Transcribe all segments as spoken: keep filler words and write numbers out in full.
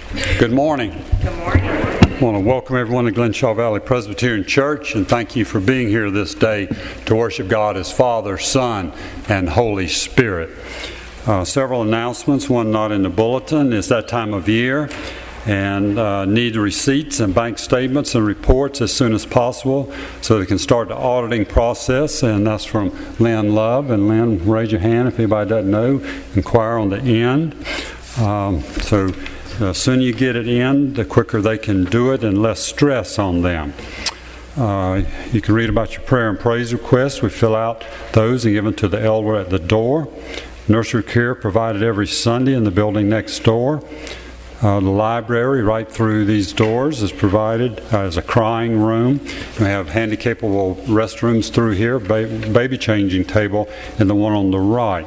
Good morning. Good morning. I want to welcome everyone to Glenshaw Valley Presbyterian Church and thank you for being here this day to worship God as Father, Son, and Holy Spirit. Uh, several announcements, one not in the bulletin. It's that time of year and uh, need receipts and bank statements and reports as soon as possible so they can start the auditing process, and that's from Lynn Love. And Lynn, raise your hand if anybody doesn't know. Inquire on the end. Um, so the sooner you get it in, the quicker they can do it and less stress on them. Uh, you can read about your prayer and praise requests. We fill out those and give them to the elder at the door. Nursery care provided every Sunday in the building next door. Uh, the library right through these doors is provided uh, as a crying room. We have handicapable restrooms through here, ba- baby changing table, and the one on the right.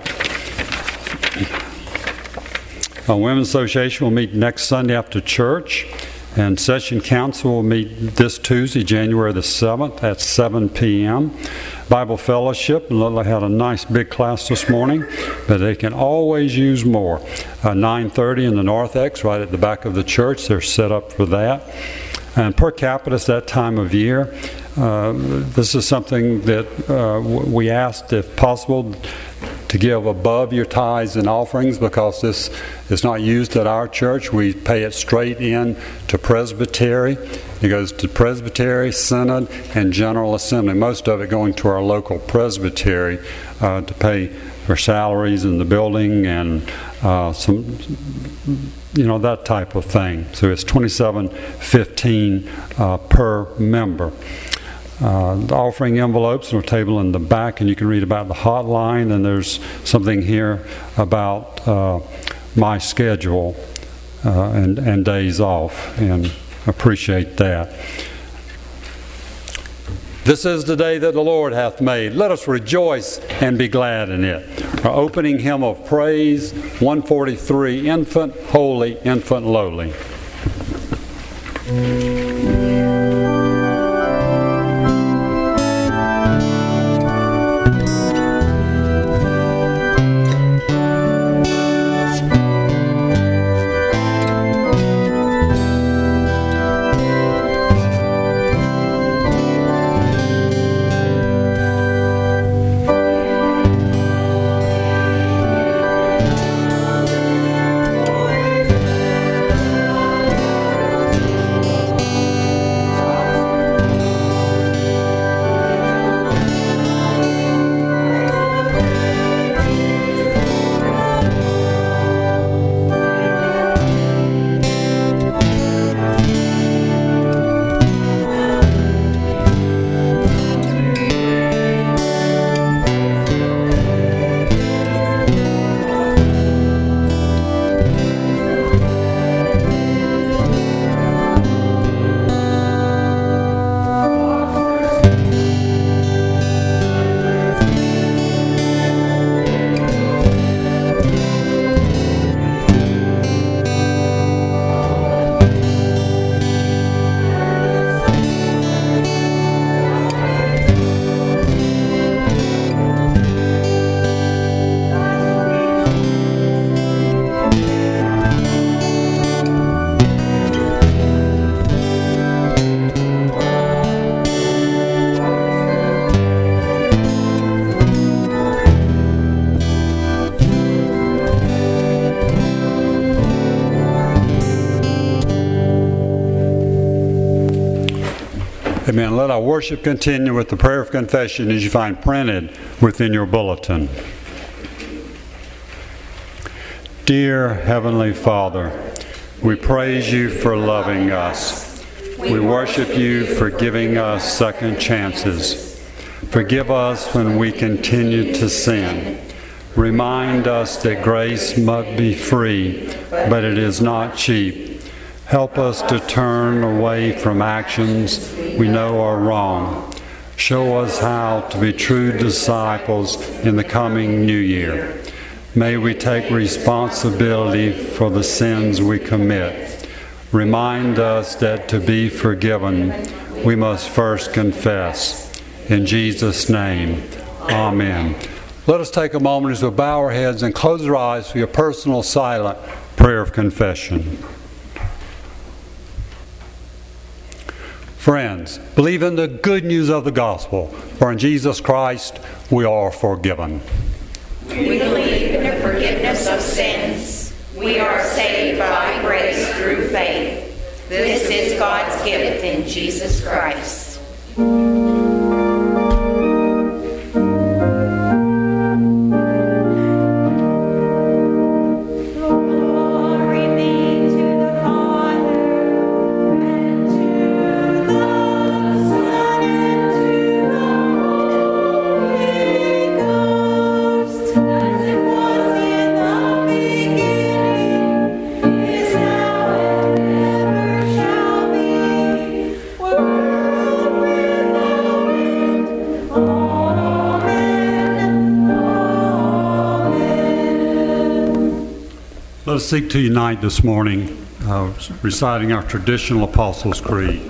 The Women's Association will meet next Sunday after church, and Session Council will meet this Tuesday, January the seventh at seven p.m. Bible Fellowship, Lila had a nice big class this morning, but they can always use more. Uh, nine thirty in the Narthex, right at the back of the church. They're set up for that. And per capita, it's that time of year. Uh, this is something that uh, we asked, if possible, to give above your tithes and offerings, because this is not used at our church. We pay it straight in to Presbytery. It goes to Presbytery, Synod, and General Assembly. Most of it going to our local Presbytery uh, to pay for salaries in the building and uh, some, you know, that type of thing. So it's twenty-seven fifteen uh, per member. Uh, the offering envelopes are on a table in the back, and you can read about the hotline, and there's something here about uh, my schedule uh, and, and days off, and appreciate that. This is the day that the Lord hath made. Let us rejoice and be glad in it. Our opening hymn of praise, one forty-three, Infant, Holy, Infant, Lowly. Amen. Let our worship continue with the prayer of confession as you find printed within your bulletin. Dear Heavenly Father, we praise you for loving us. We worship you for giving us second chances. Forgive us when we continue to sin. Remind us that grace must be free, but it is not cheap. Help us to turn away from actions we know are wrong. Show us how to be true disciples in the coming new year. May we take responsibility for the sins we commit. Remind us that to be forgiven, we must first confess. In Jesus' name, amen. Let us take a moment as we bow our heads and close our eyes for your personal silent prayer of confession. Friends, believe in the good news of the gospel, for in Jesus Christ we are forgiven. We believe in the forgiveness of sins. We are saved by grace through faith. This is God's gift in Jesus Christ. Let us seek to unite this morning, uh, reciting our traditional Apostles' Creed.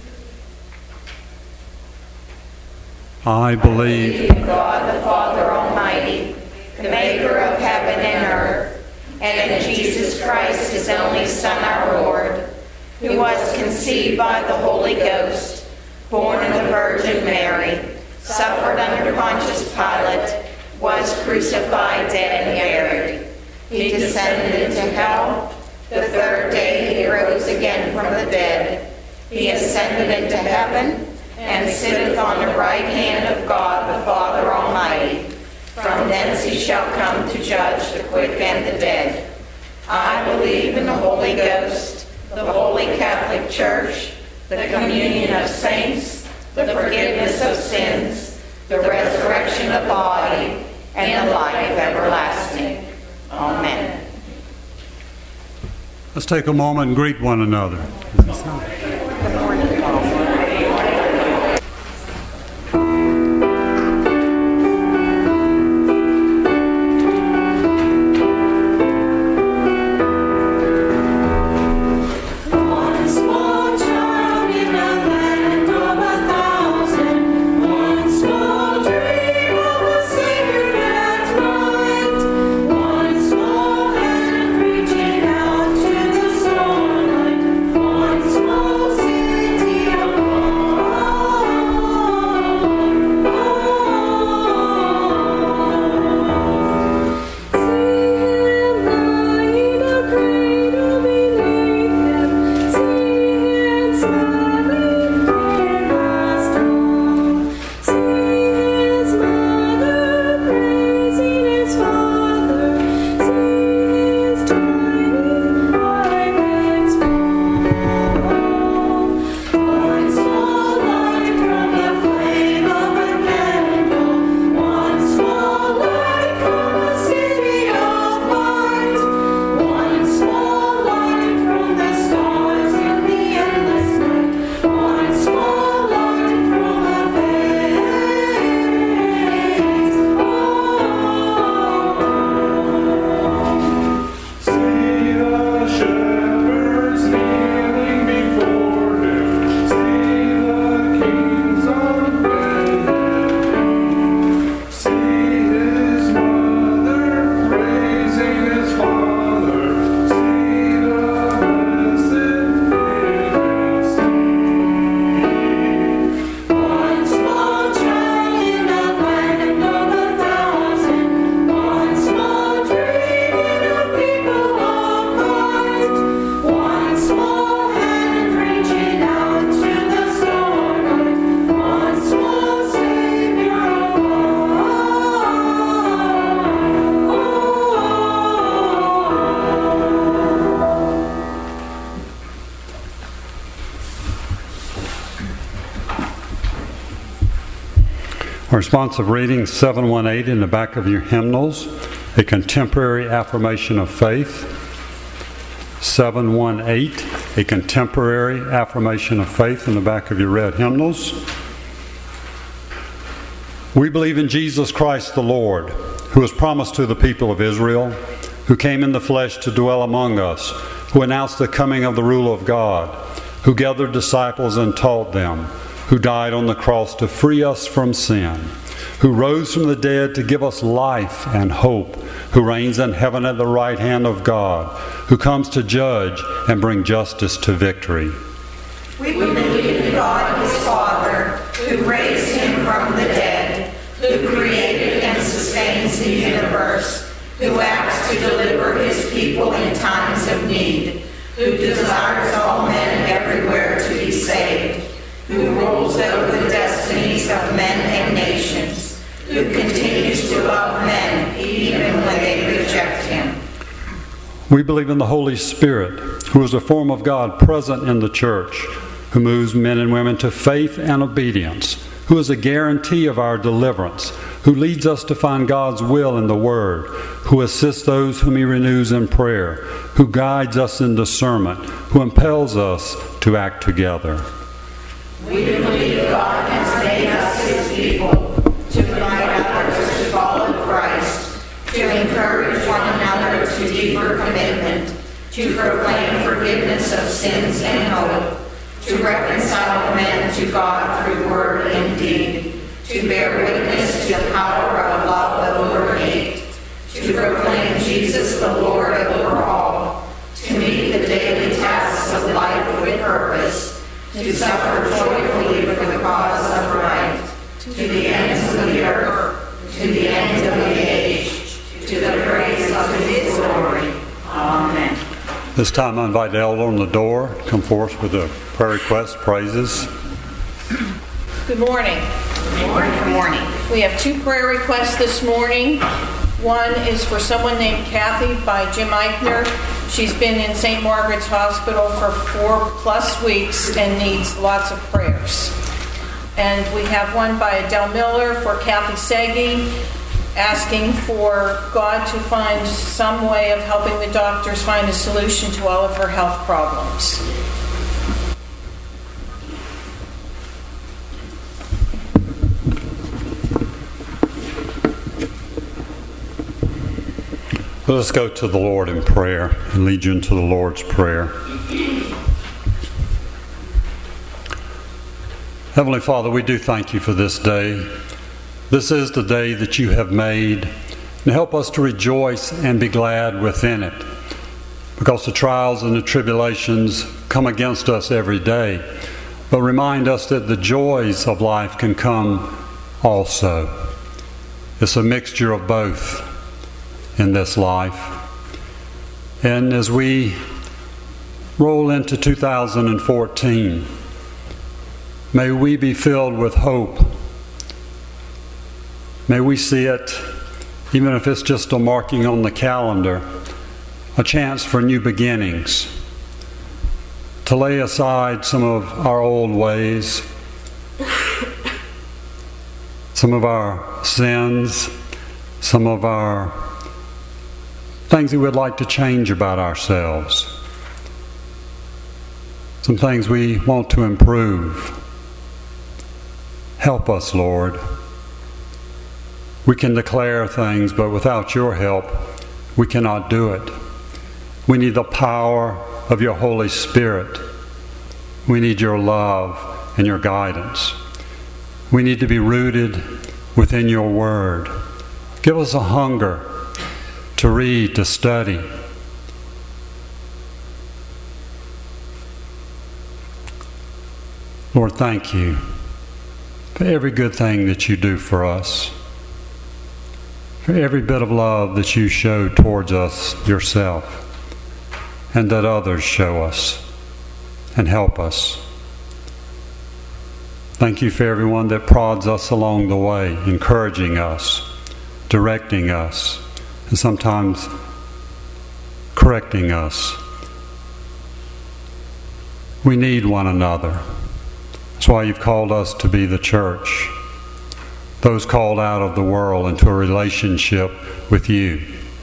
I believe in God the Father Almighty, the maker of heaven and earth, and in Jesus Christ, his only Son, our Lord, who was conceived by the Holy Ghost, born of the Virgin Mary, suffered under Pontius Pilate, was crucified, dead, and buried. He descended into hell. The third day he rose again from the dead. He ascended into heaven and sitteth on the right hand of God the Father Almighty. From thence he shall come to judge the quick and the dead. I believe in the Holy Ghost, the Holy Catholic Church, the communion of saints, the forgiveness of sins, the resurrection of the body, and the life everlasting. Amen. Let's take a moment and greet one another. Good morning, Paul. Our responsive reading, seven one eight in the back of your hymnals, a contemporary affirmation of faith. seven one eight, a contemporary affirmation of faith in the back of your red hymnals. We believe in Jesus Christ the Lord, who was promised to the people of Israel, who came in the flesh to dwell among us, who announced the coming of the rule of God, who gathered disciples and taught them, who died on the cross to free us from sin, who rose from the dead to give us life and hope, who reigns in heaven at the right hand of God, who comes to judge and bring justice to victory. We believe in God God his Father, who raised him from the dead, who created and sustains the universe, who acts to deliver his people in times of need, who desires all men everywhere to be saved, who rules over the destinies of men and nations, who continues to love men even when they reject him. We believe in the Holy Spirit, who is a form of God present in the church, who moves men and women to faith and obedience, who is a guarantee of our deliverance, who leads us to find God's will in the Word, who assists those whom he renews in prayer, who guides us in discernment, who impels us to act together. We believe God has made us his people, to invite others to follow Christ, to encourage one another to deeper commitment, to proclaim forgiveness of sins and hope, to reconcile men to God through word and deed, to bear witness to the power of love over hate, to proclaim Jesus the Lord over all, to meet the daily tasks of life with purpose, to suffer joyfully for the cause of right, to the ends of the earth, to the ends of the age, to the praise of his glory. Amen. This time I invite the elder on the door to come forth with a prayer request, praises. Good morning. Good morning. Good morning. We have two prayer requests this morning. One is for someone named Kathy by Jim Eichner. She's been in Saint Margaret's Hospital for four plus weeks and needs lots of prayers. And we have one by Adele Miller for Kathy Segi, asking for God to find some way of helping the doctors find a solution to all of her health problems. Let us go to the Lord in prayer and lead you into the Lord's Prayer. Heavenly Father, we do thank you for this day. This is the day that you have made, and help us to rejoice and be glad within it, because the trials and the tribulations come against us every day, but remind us that the joys of life can come also. It's a mixture of both in this life. And as we roll into two thousand fourteen, may we be filled with hope. May we see it, even if it's just a marking on the calendar, a chance for new beginnings, to lay aside some of our old ways, some of our sins, some of our things we would like to change about ourselves, some things we want to improve. Help us, Lord. We can declare things, but without your help, we cannot do it. We need the power of your Holy Spirit. We need your love and your guidance. We need to be rooted within your word. Give us a hunger to read, to study. Lord, thank you for every good thing that you do for us, for every bit of love that you show towards us yourself, and that others show us and help us. Thank you for everyone that prods us along the way, encouraging us, directing us, and sometimes correcting us. We need one another. That's why you've called us to be the church, those called out of the world into a relationship with you.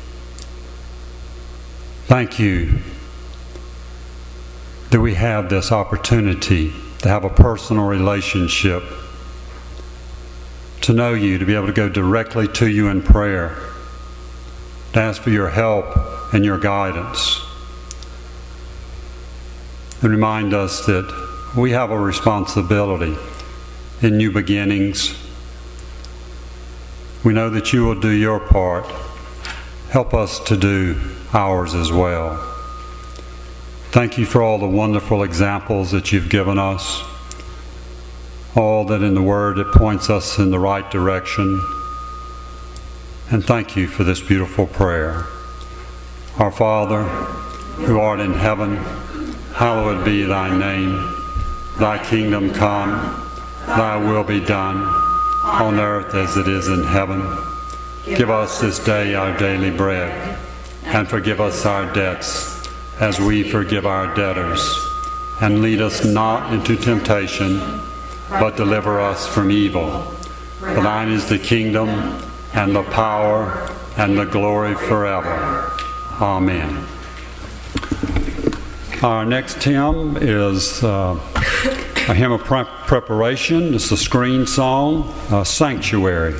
Thank you that we have this opportunity to have a personal relationship, to know you, to be able to go directly to you in prayer, to ask for your help and your guidance, and remind us that we have a responsibility in new beginnings. We know that you will do your part. Help us to do ours as well. Thank you for all the wonderful examples that you've given us. all that in the Word it points us in the right direction. And thank you for this beautiful prayer. Our Father, who art in heaven, hallowed be thy name. Thy kingdom come, thy will be done, on earth as it is in heaven. Give us this day our daily bread, and forgive us our debts, as we forgive our debtors. And lead us not into temptation, but deliver us from evil. For thine is the kingdom, and the power, and the glory forever. Amen. Our next hymn is uh, a hymn of pre- preparation. It's a screen song, uh, Sanctuary.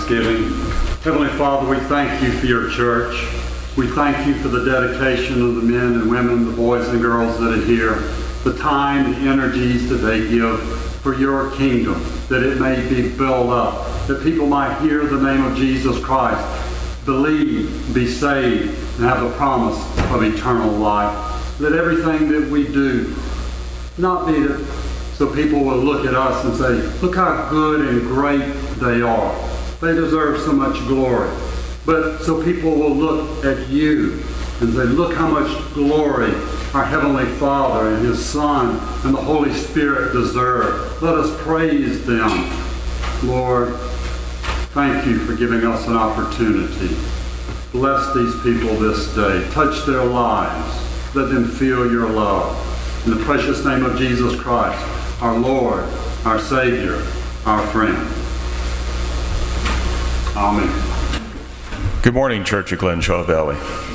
thanksgiving. Heavenly Father, we thank you for your church. We thank you for the dedication of the men and women, the boys and girls that are here, the time, the energies that they give for your kingdom, that it may be built up, that people might hear the name of Jesus Christ, believe, be saved, and have the promise of eternal life. That everything that we do not be that so people will look at us and say, look how good and great they are. They deserve so much glory. But so people will look at you and say, look how much glory our Heavenly Father and His Son and the Holy Spirit deserve. Let us praise them. Lord, thank you for giving us an opportunity. Bless these people this day. Touch their lives. Let them feel your love. In the precious name of Jesus Christ, our Lord, our Savior, our friend. Amen. Good morning, Church of Glenshaw Valley.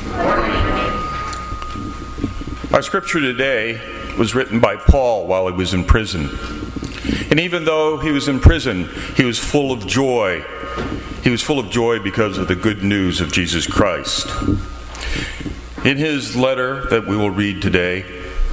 Our scripture today was written by Paul while he was in prison. And even though he was in prison, he was full of joy. He was full of joy because of the good news of Jesus Christ. In his letter that we will read today,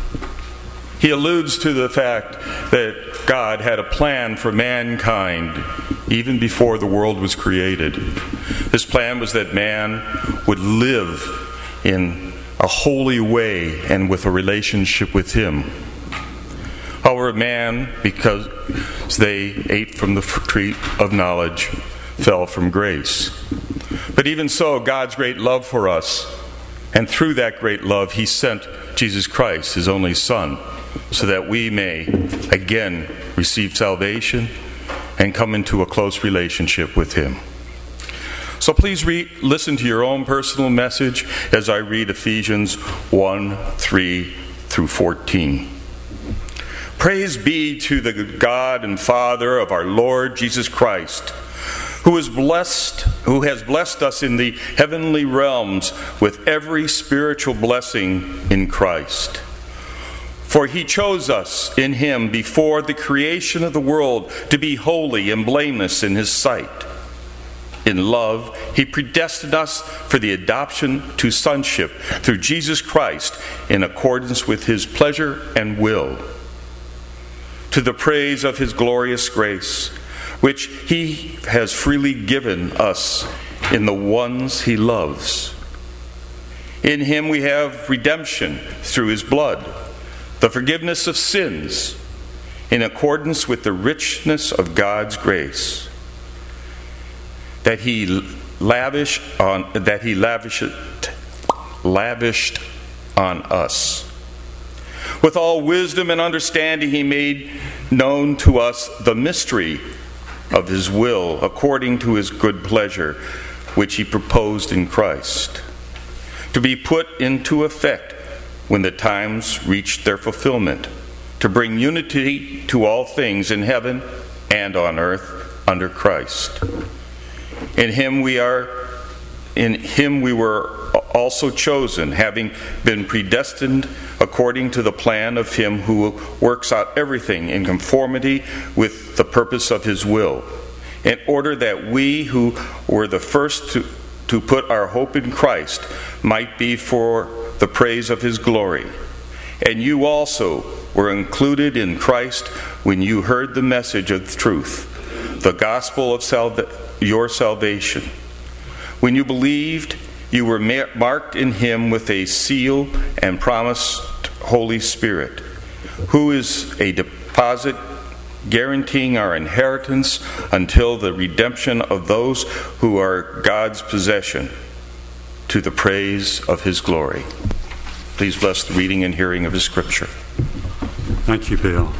he alludes to the fact that God had a plan for mankind even before the world was created. This plan was that man would live in a holy way and with a relationship with Him. However, man, because they ate from the tree of knowledge, fell from grace. But even so, God's great love for us, and through that great love, He sent Jesus Christ, His only Son, so that we may again receive salvation and come into a close relationship with Him. So please read, listen to your own personal message as I read Ephesians one, three through fourteen. Praise be to the God and Father of our Lord Jesus Christ, who is blessed, who has blessed us in the heavenly realms with every spiritual blessing in Christ. For He chose us in Him before the creation of the world to be holy and blameless in His sight. In love, He predestined us for the adoption to sonship through Jesus Christ in accordance with His pleasure and will, to the praise of His glorious grace, which He has freely given us in the ones He loves. In Him we have redemption through His blood, the forgiveness of sins, in accordance with the richness of God's grace, that He lavished on that He lavished lavished on us. With all wisdom and understanding, He made known to us the mystery of His will, according to His good pleasure, which He proposed in Christ, to be put into effect when the times reached their fulfillment, to bring unity to all things in heaven and on earth under Christ. In Him we are in Him we were also chosen, having been predestined according to the plan of Him who works out everything in conformity with the purpose of His will, in order that we who were the first to, to put our hope in Christ might be for the praise of His glory. And you also were included in Christ when you heard the message of truth, the gospel of salva- your salvation. When you believed, you were marked in Him with a seal and promised Holy Spirit, who is a deposit guaranteeing our inheritance until the redemption of those who are God's possession, to the praise of His glory. Please bless the reading and hearing of His scripture. Thank you, Bill.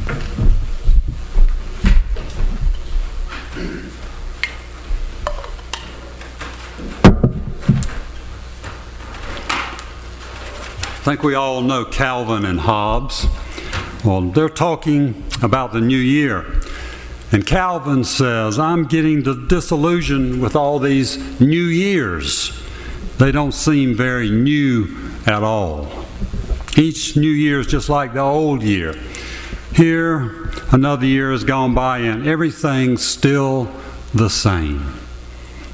I think we all know Calvin and Hobbes. Well, they're talking about the new year. And Calvin says, I'm getting disillusioned with all these new years. They don't seem very new at all. Each new year is just like the old year. Here, another year has gone by and everything's still the same.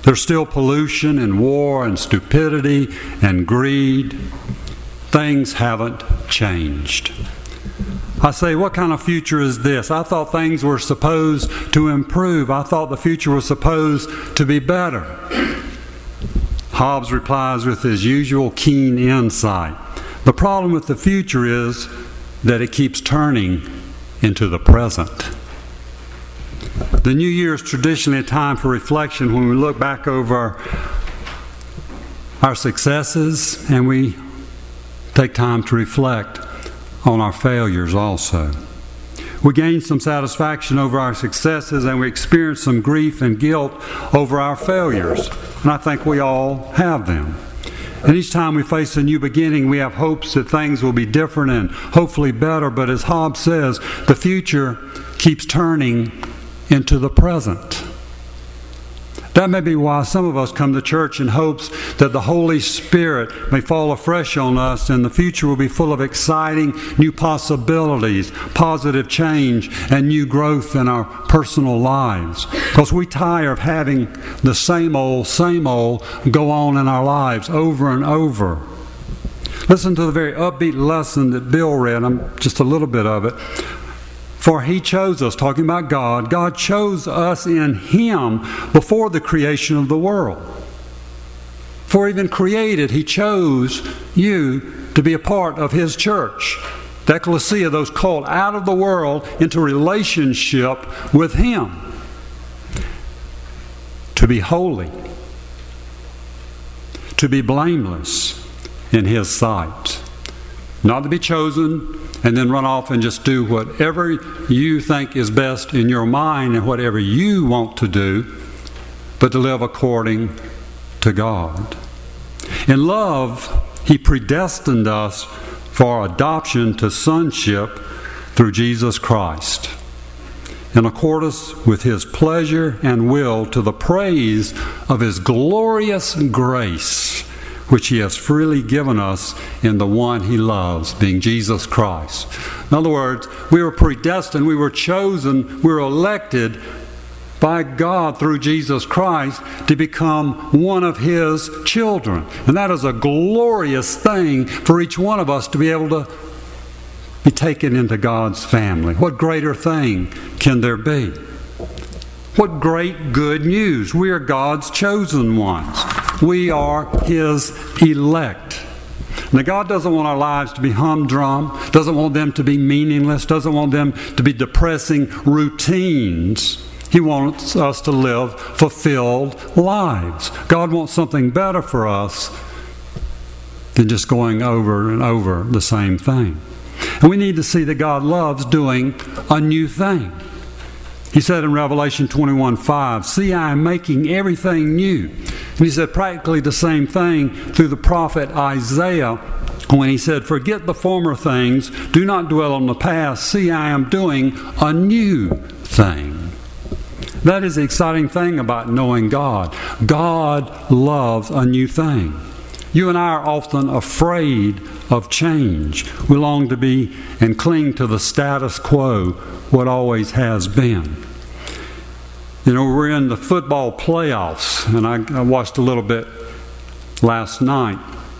There's still pollution and war and stupidity and greed. Things haven't changed. I say, what kind of future is this? I thought things were supposed to improve. I thought the future was supposed to be better. Hobbes replies with his usual keen insight. The problem with the future is that it keeps turning into the present. The new year is traditionally a time for reflection when we look back over our successes and we take time to reflect on our failures also. We gain some satisfaction over our successes and we experience some grief and guilt over our failures. And I think we all have them. And each time we face a new beginning, we have hopes that things will be different and hopefully better. But as Hobbes says, the future keeps turning into the present. That may be why some of us come to church in hopes that the Holy Spirit may fall afresh on us and the future will be full of exciting new possibilities, positive change, and new growth in our personal lives. Because we tire of having the same old, same old go on in our lives over and over. Listen to the very upbeat lesson that Bill read, I'm just a little bit of it. For He chose us, talking about God, God chose us in Him before the creation of the world. Before even created, He chose you to be a part of His church. The ecclesia, those called out of the world into relationship with Him. To be holy. To be blameless in His sight. Not to be chosen and then run off and just do whatever you think is best in your mind and whatever you want to do, but to live according to God. In love, He predestined us for adoption to sonship through Jesus Christ, in accordance with His pleasure and will, to the praise of His glorious grace, which He has freely given us in the one He loves, being Jesus Christ. In other words, we were predestined, we were chosen, we were elected by God through Jesus Christ to become one of His children. And that is a glorious thing for each one of us to be able to be taken into God's family. What greater thing can there be? What great good news. We are God's chosen ones. We are His elect. Now, God doesn't want our lives to be humdrum, doesn't want them to be meaningless, doesn't want them to be depressing routines. He wants us to live fulfilled lives. God wants something better for us than just going over and over the same thing. And we need to see that God loves doing a new thing. He said in Revelation twenty-one five, "See, I am making everything new." And He said practically the same thing through the prophet Isaiah when he said, "Forget the former things, do not dwell on the past. See, I am doing a new thing." That is the exciting thing about knowing God. God loves a new thing. You and I are often afraid of change. We long to be and cling to the status quo, what always has been. You know, we're in the football playoffs, and I, I watched a little bit last night.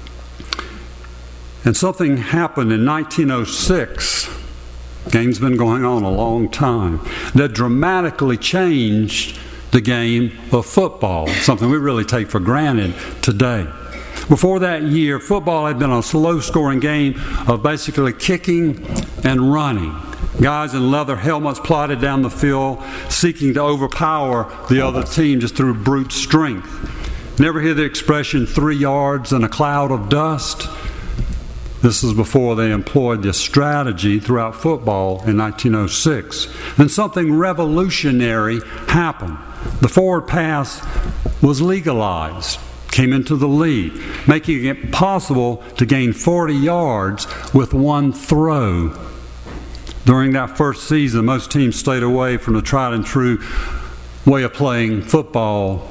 And something happened in nineteen oh six. Game's been going on a long time. That dramatically changed the game of football, something we really take for granted today. Before that year, football had been a slow-scoring game of basically kicking and running. Guys in leather helmets plodded down the field, seeking to overpower the other team just through brute strength. Never hear the expression, three yards and a cloud of dust? This is before they employed this strategy throughout football in nineteen oh six. Then something revolutionary happened. The forward pass was legalized, came into the league, making it possible to gain forty yards with one throw. During that first season, most teams stayed away from the tried and true way of playing football,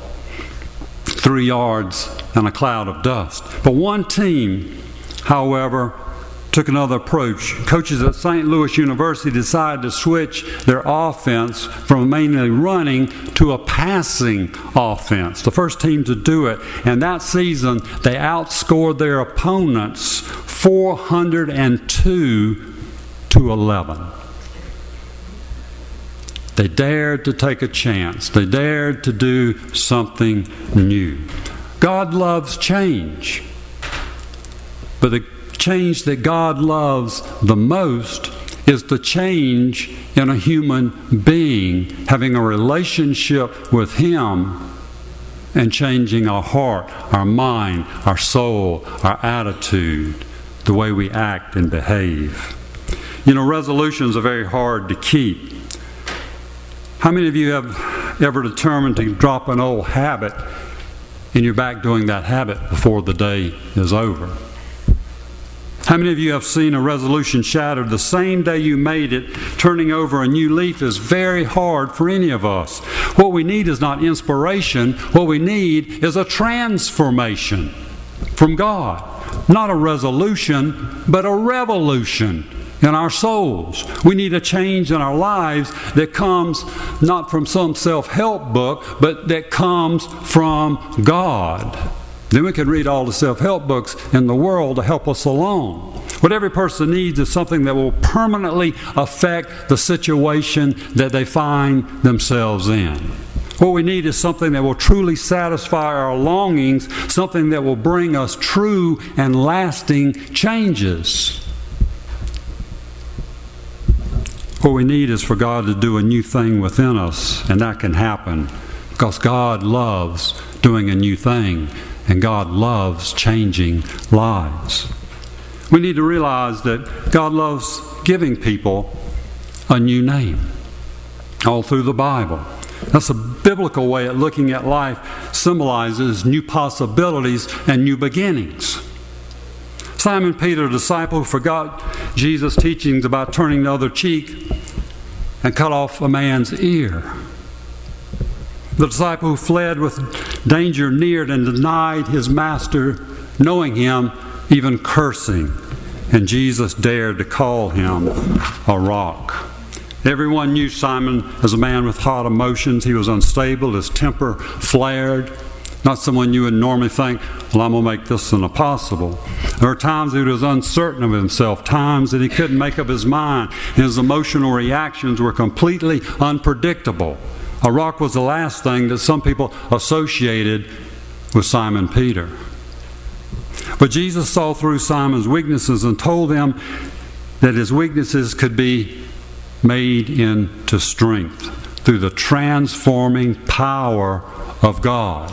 three yards and a cloud of dust. But one team, however, took another approach. Coaches at Saint Louis University decided to switch their offense from mainly running to a passing offense. The first team to do it. And that season, they outscored their opponents four hundred two to eleven. They dared to take a chance. They dared to do something new. God loves change. But the change that God loves the most is the change in a human being, having a relationship with Him and changing our heart, our mind, our soul, our attitude, the way we act and behave. You know, resolutions are very hard to keep. How many of you have ever determined to drop an old habit and you're back doing that habit before the day is over? How many of you have seen a resolution shattered the same day you made it? Turning over a new leaf is very hard for any of us. What we need is not inspiration. What we need is a transformation from God. Not a resolution, but a revolution in our souls. We need a change in our lives that comes not from some self-help book, but that comes from God. Then we can read all the self-help books in the world to help us along. What every person needs is something that will permanently affect the situation that they find themselves in. What we need is something that will truly satisfy our longings, something that will bring us true and lasting changes. What we need is for God to do a new thing within us, and that can happen because God loves doing a new thing, and God loves changing lives. We need to realize that God loves giving people a new name all through the Bible. That's a biblical way of looking at life, symbolizes new possibilities and new beginnings. Simon Peter, a disciple who forgot Jesus' teachings about turning the other cheek and cut off a man's ear. The disciple who fled with danger near and denied his master, knowing him, even cursing. And Jesus dared to call him a rock. Everyone knew Simon as a man with hot emotions. He was unstable. His temper flared. Not someone you would normally think, well, I'm going to make this an apostle. There were times that he was uncertain of himself, times that he couldn't make up his mind. His emotional reactions were completely unpredictable. A rock was the last thing that some people associated with Simon Peter. But Jesus saw through Simon's weaknesses and told him that his weaknesses could be made into strength through the transforming power of God.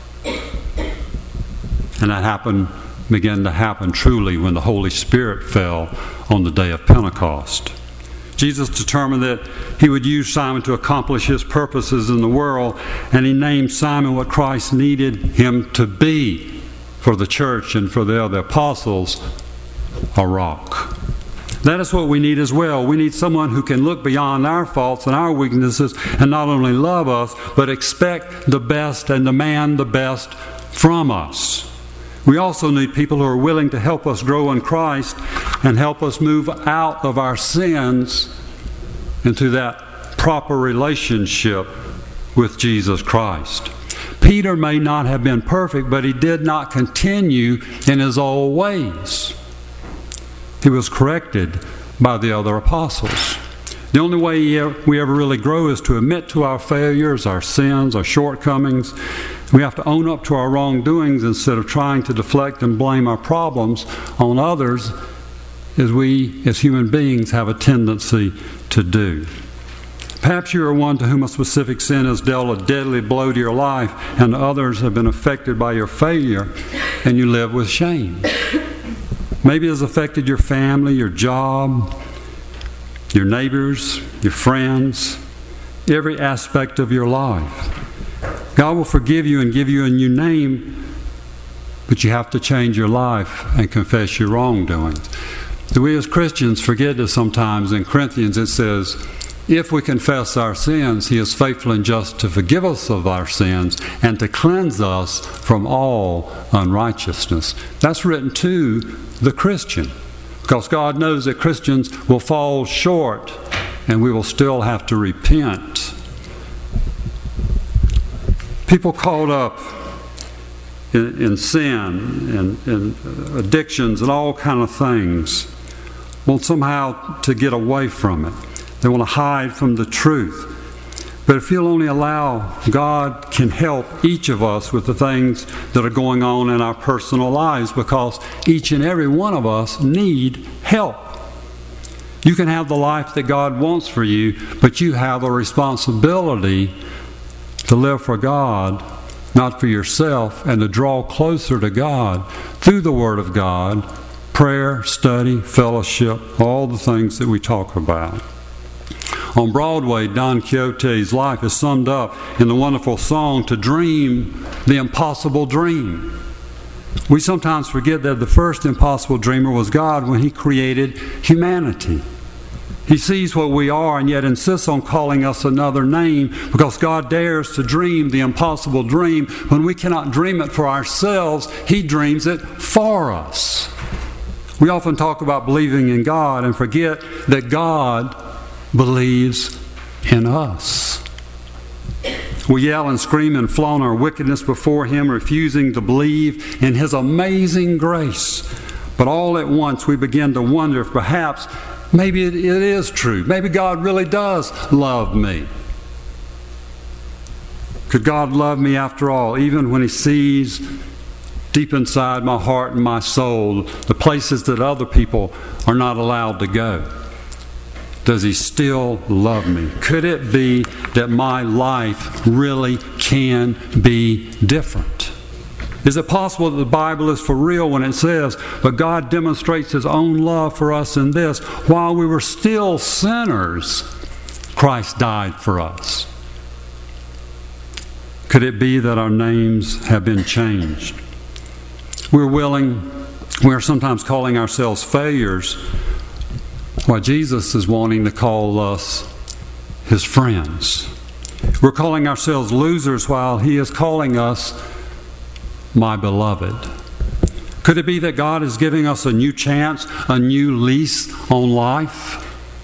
And that happened, began to happen truly when the Holy Spirit fell on the day of Pentecost. Jesus determined that he would use Simon to accomplish his purposes in the world, and he named Simon what Christ needed him to be for the church and for the other apostles, a rock. That is what we need as well. We need someone who can look beyond our faults and our weaknesses and not only love us, but expect the best and demand the best from us. We also need people who are willing to help us grow in Christ and help us move out of our sins into that proper relationship with Jesus Christ. Peter may not have been perfect, but he did not continue in his old ways. He was corrected by the other apostles. The only way we ever really grow is to admit to our failures, our sins, our shortcomings. We have to own up to our wrongdoings instead of trying to deflect and blame our problems on others, as we as human beings have a tendency to do. Perhaps you are one to whom a specific sin has dealt a deadly blow to your life, and others have been affected by your failure, and you live with shame. Maybe it has affected your family, your job, your neighbors, your friends, every aspect of your life. God will forgive you and give you a new name, but you have to change your life and confess your wrongdoings. We as Christians forget that sometimes. In Corinthians it says, if we confess our sins, He is faithful and just to forgive us of our sins and to cleanse us from all unrighteousness. That's written to the Christian, Because God knows that Christians will fall short and we will still have to repent. People caught up in, in sin and, and addictions and all kind of things want somehow to get away from it. They want to hide from the truth. But if you'll only allow, God can help each of us with the things that are going on in our personal lives, because each and every one of us need help. You can have the life that God wants for you, but you have a responsibility to live for God, not for yourself, and to draw closer to God through the Word of God, prayer, study, fellowship, all the things that we talk about. On Broadway, Don Quixote's life is summed up in the wonderful song, "To Dream the Impossible Dream." We sometimes forget that the first impossible dreamer was God when He created humanity. He sees what we are and yet insists on calling us another name, because God dares to dream the impossible dream. When we cannot dream it for ourselves, He dreams it for us. We often talk about believing in God and forget that God believes in us. We yell and scream and flaunt our wickedness before Him, refusing to believe in His amazing grace. But all at once we begin to wonder if perhaps maybe it, it is true. Maybe God really does love me. Could God love me after all, even when He sees deep inside my heart and my soul the places that other people are not allowed to go? Does He still love me? Could it be that my life really can be different? Is it possible that the Bible is for real when it says, "But God demonstrates His own love for us in this: while we were still sinners, Christ died for us"? Could it be that our names have been changed? We're willing, we're sometimes calling ourselves failures, while Jesus is wanting to call us His friends. We're calling ourselves losers while He is calling us my beloved. Could it be that God is giving us a new chance, a new lease on life?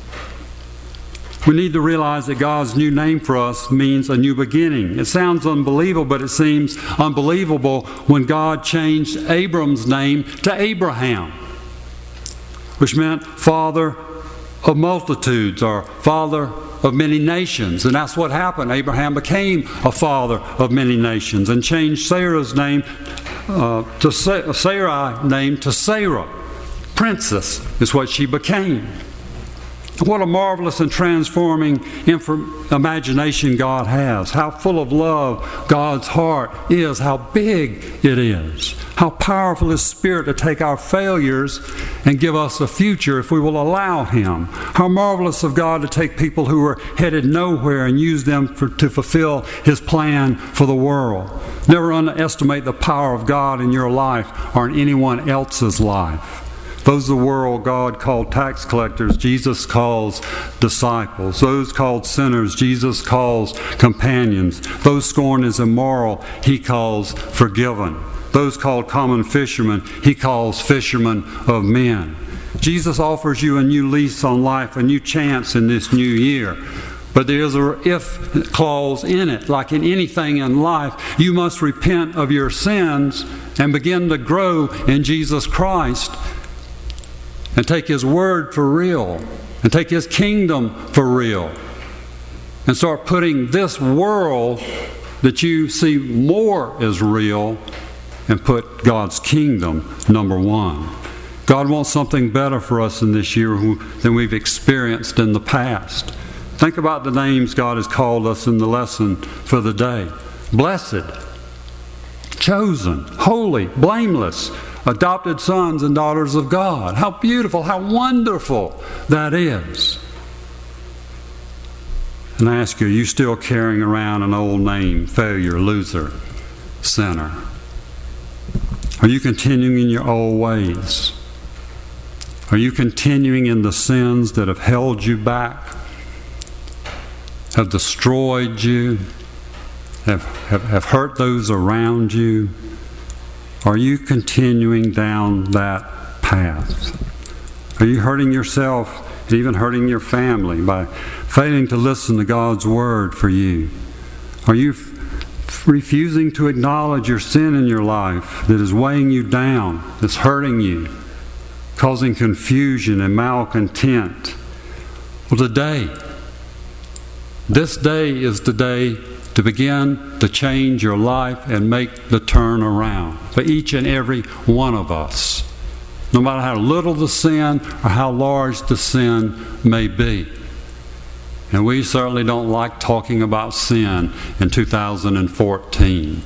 We need to realize that God's new name for us means a new beginning. It sounds unbelievable, but it seems unbelievable when God changed Abram's name to Abraham, which meant father of multitudes, or father of many nations. And that's what happened. Abraham became a father of many nations and changed Sarah's name uh, to Sa- Sarai name to Sarah. Princess is what she became. What a marvelous and transforming inf- imagination God has. How full of love God's heart is. How big it is. How powerful His Spirit to take our failures and give us a future if we will allow Him. How marvelous of God to take people who are headed nowhere and use them for, to fulfill His plan for the world. Never underestimate the power of God in your life or in anyone else's life. Those of the world God called tax collectors, Jesus calls disciples. Those called sinners, Jesus calls companions. Those scorned as immoral, He calls forgiven. Those called common fishermen, He calls fishermen of men. Jesus offers you a new lease on life, a new chance in this new year. But there is a if clause in it. Like in anything in life, you must repent of your sins and begin to grow in Jesus Christ, and take His Word for real, and take His kingdom for real, and start putting this world that you see more as real, and put God's kingdom number one. God wants something better for us in this year than we've experienced in the past. Think about the names God has called us in the lesson for the day. Blessed, chosen, holy, blameless, adopted sons and daughters of God. How beautiful, how wonderful that is. And I ask you, are you still carrying around an old name, failure, loser, sinner? Are you continuing in your old ways? Are you continuing in the sins that have held you back, have destroyed you, have, have, have hurt those around you? Are you continuing down that path? Are you hurting yourself and even hurting your family by failing to listen to God's word for you? Are you f- refusing to acknowledge your sin in your life that is weighing you down, that's hurting you, causing confusion and malcontent? Well, today, this day is the day to begin to change your life and make the turn around for each and every one of us. No matter how little the sin or how large the sin may be. And we certainly don't like talking about sin in two thousand fourteen.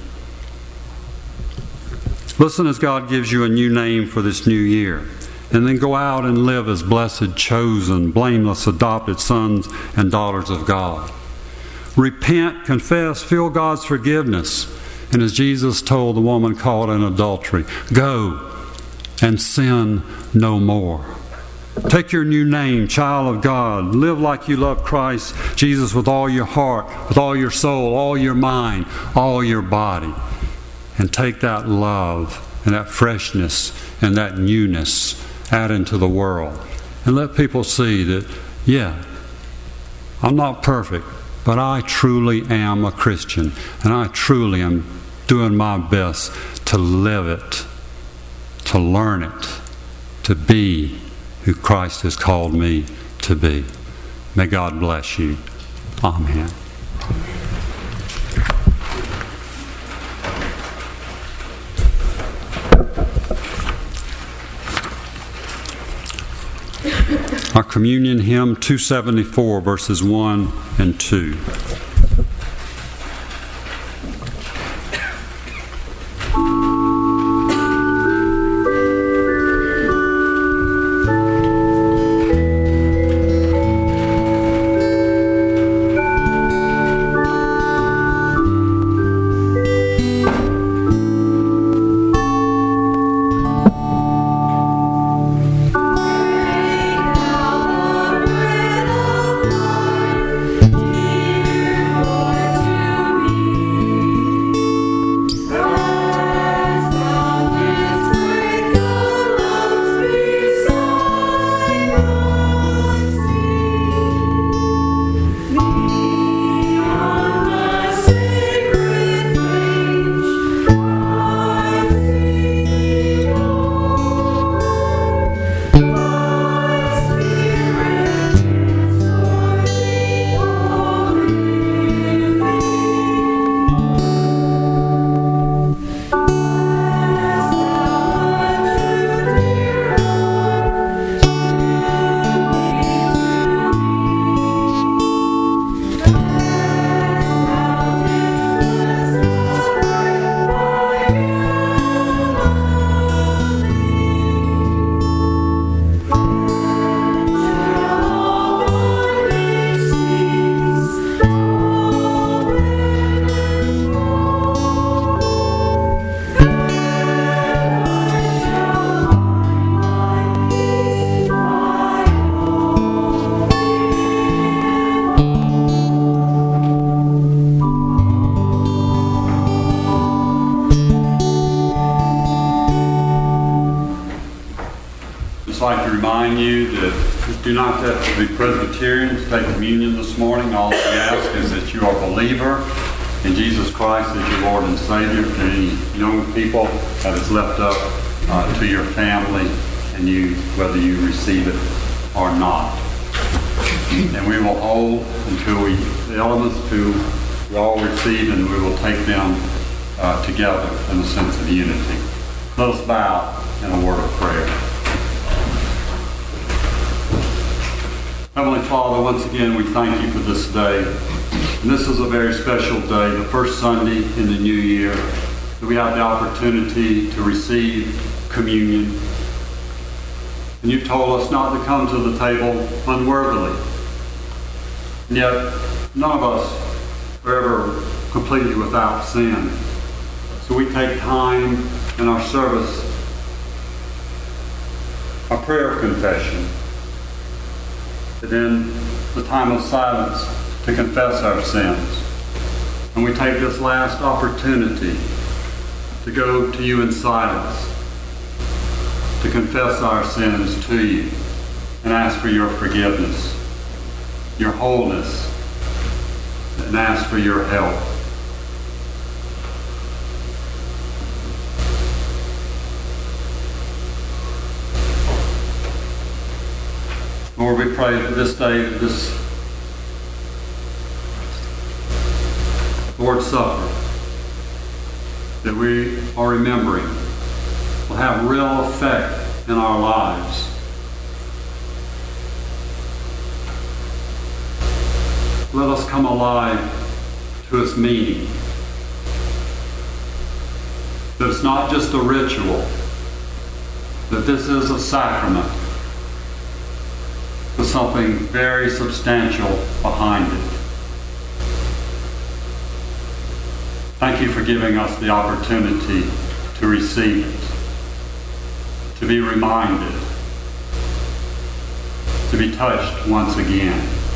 Listen as God gives you a new name for this new year. And then go out and live as blessed, chosen, blameless, adopted sons and daughters of God. Repent, confess, feel God's forgiveness. And as Jesus told the woman caught in adultery, go and sin no more. Take your new name, child of God. Live like you love Christ Jesus with all your heart, with all your soul, all your mind, all your body. And take that love and that freshness and that newness out into the world. And let people see that, yeah, I'm not perfect, but I truly am a Christian. And I truly am doing my best to live it, to learn it, to be who Christ has called me to be. May God bless you. Amen. Our communion hymn two seventy-four, verses one and two. I'd like to remind you that you do not have to be Presbyterian to take communion this morning. All we ask is that you are a believer in Jesus Christ as your Lord and Savior. To any young people, that is left up uh, to your family and you, whether you receive it or not. And we will hold until we, the elements to we all receive, and we will take them uh, together in a sense of unity. Let us bow in a word of prayer. Heavenly Father, once again we thank you for this day. And this is a very special day, the first Sunday in the new year, that we have the opportunity to receive communion. And you told us not to come to the table unworthily. And yet, none of us are ever completely without sin. So we take time in our service, our prayer of confession, and then the time of silence to confess our sins. And we take this last opportunity to go to you in silence, to confess our sins to you, and ask for your forgiveness, your wholeness, and ask for your help. Lord, we pray for this day, this Lord's Supper, that we are remembering will have real effect in our lives. Let us come alive to its meaning. That it's not just a ritual, that this is a sacrament with something very substantial behind it. Thank you for giving us the opportunity to receive it, to be reminded, to be touched once again.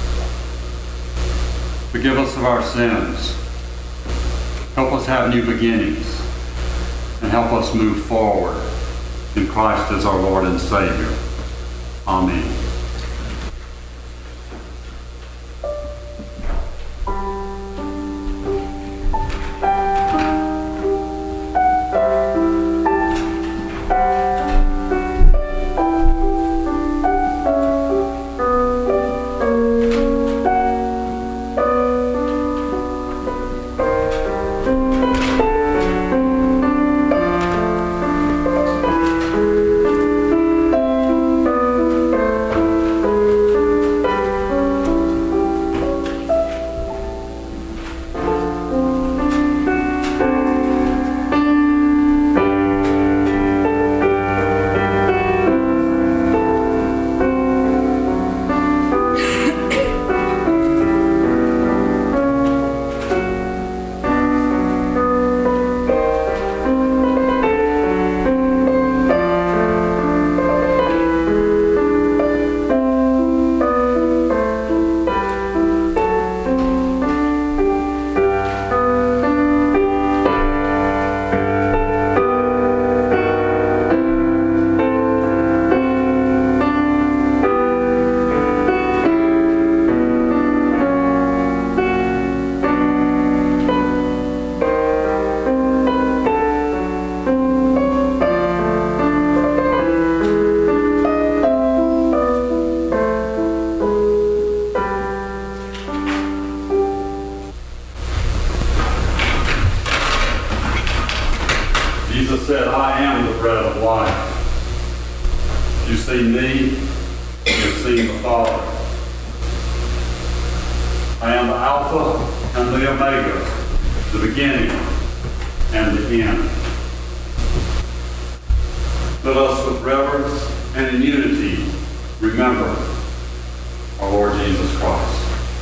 Forgive us of our sins. Help us have new beginnings, and help us move forward in Christ as our Lord and Savior. Amen. Jesus said, I am the bread of life. You've seen me, you've seen the Father. I am the Alpha and the Omega, the beginning and the end. Let us with reverence and in unity remember our Lord Jesus Christ.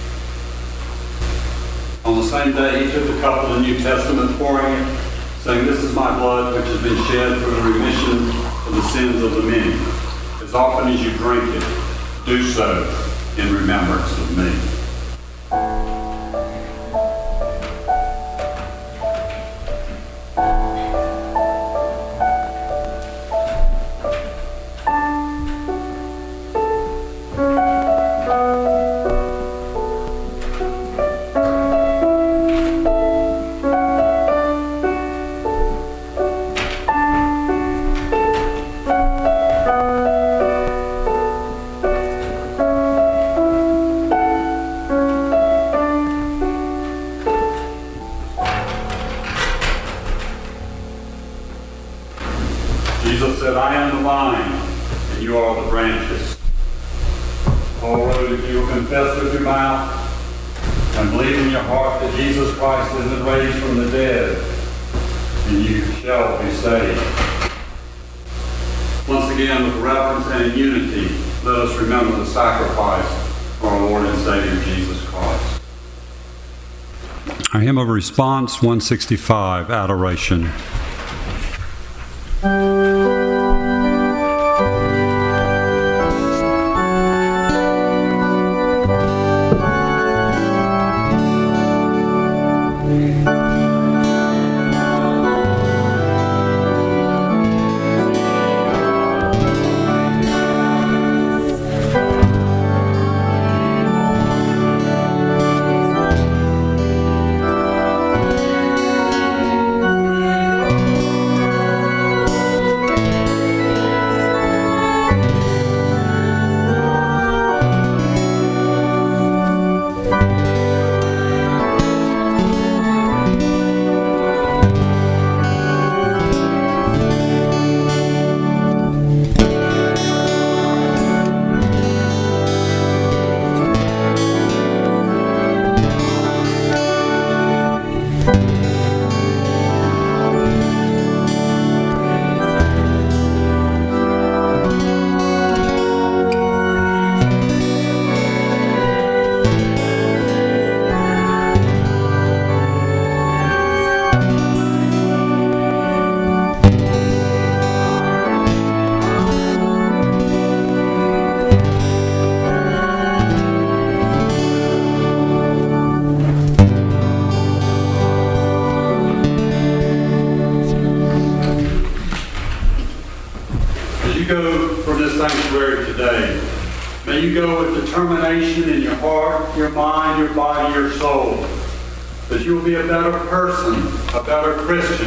On the same day, he took the cup of the New Testament, pouring it, saying, this is my blood which has been shed for the remission of the sins of the many. As often as you drink it, do so in remembrance of me. Jesus said, I am the vine, and you are the branches. Paul wrote, if you will confess with your mouth and believe in your heart that Jesus Christ has been raised from the dead, then you shall be saved. Once again, with reverence and in unity, let us remember the sacrifice for our Lord and Savior Jesus Christ. Our hymn of response, one sixty-five, Adoration. Thank you go from this sanctuary today, may you go with determination in your heart, your mind, your body, your soul, that you will be a better person, a better Christian,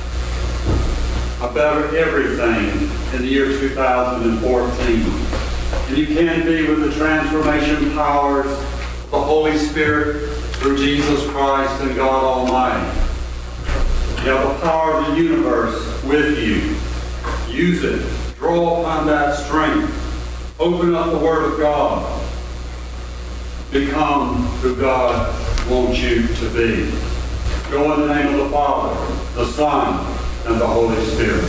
a better everything in the year two thousand fourteen. And you can be with the transformation powers of the Holy Spirit through Jesus Christ and God Almighty. You have the power of the universe with you. Use it. Draw upon that strength. Open up the Word of God. Become who God wants you to be. Go in the name of the Father, the Son, and the Holy Spirit.